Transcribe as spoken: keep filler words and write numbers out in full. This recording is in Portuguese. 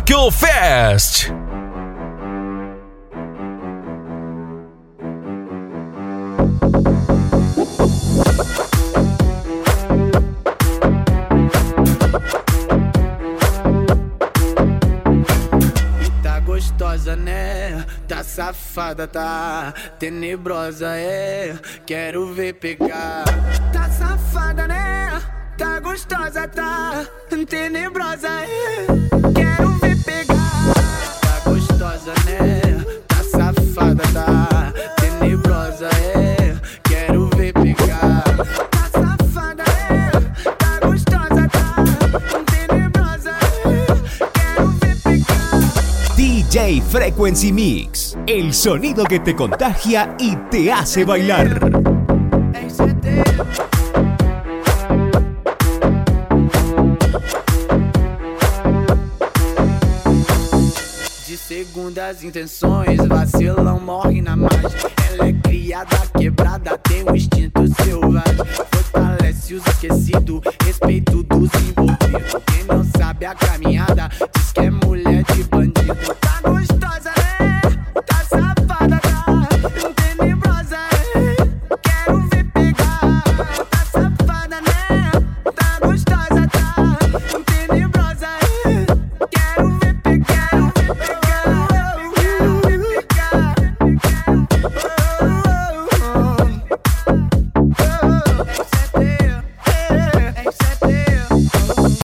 Tokyo Fest. Tá gostosa, né? Tá safada, tá tenebrosa, é. Quero ver pegar. Tá safada, né? Tá gostosa, tá tenebrosa, é. Quero ver pegar. Tá gostosa, né? Tá safada, tá tenebrosa, é. Quero ver pegar. Tá safada, é. Tá gostosa, tá tenebrosa, é. Quero ver pegar. D J Frequency Mix, el sonido que te contagia y te hace bailar. De segundas intenções, vacilão morre na margem. Ela é criada, quebrada, tem um instinto selvagem.